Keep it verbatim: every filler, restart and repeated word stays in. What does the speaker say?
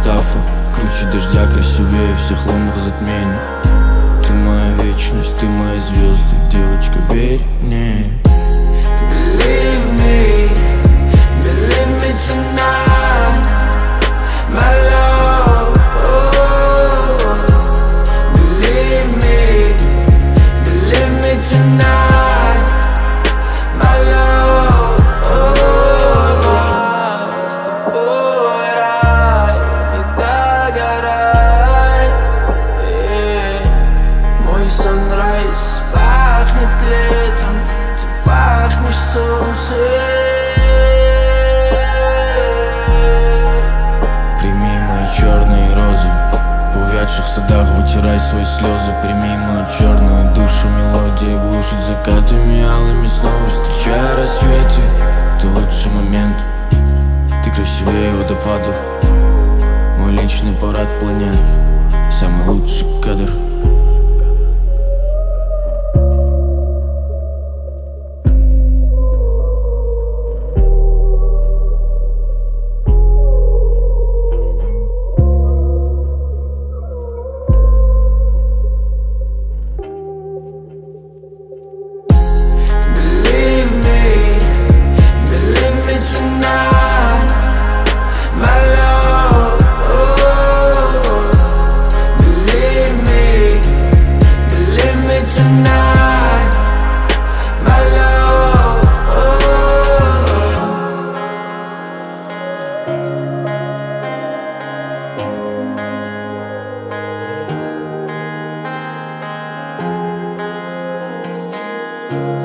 скафа, круче дождя, красивее всех лунных затмений. Ты моя вечность, ты мои звезды, девочка, верь мне. Believe me, believe me tonight, my love. Oh, believe me, believe me tonight, my love. Oh, с тобой рай, не догорай. Мой sunrise пахнет летом, ты пахнешь солнцем. Прими мои черные розы, в увядших садах вытирай свои слезы. Прими мою черную душу, мелодия глушит закатами алыми, снова встречая рассветы. Ты лучший момент, ты красивее водопадов, мой личный парад планет, самый лучший кадр. Oh,